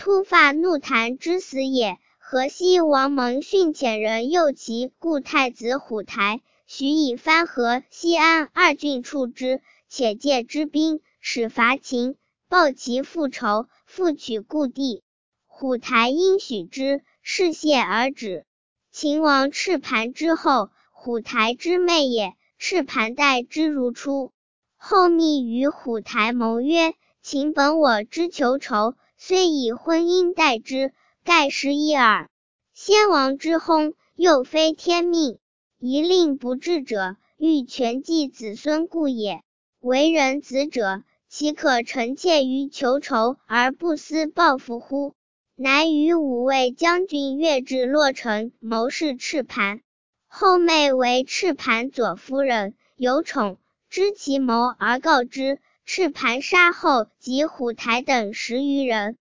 突发怒弹之死也。河西王蒙逊遣人诱其故太子虎台，许以番河、西安2郡处之，且借之兵，使伐秦，报其复仇，复取故地。虎台因许之，事谢而止。秦王赤盘之后，虎台之妹也，赤盘待之如初。后密与虎台谋曰：秦本我之求仇，虽以婚姻待之，盖时已耳。先王之薨，又非天命，一令不治者，欲全继子孙故也。为人子者，岂可臣妾于求仇而不思报复乎？乃与5位将军越至洛城，谋视赤盘。后妹为赤盘左夫人，有宠，知其谋而告之。赤盘杀后及虎台等10余人。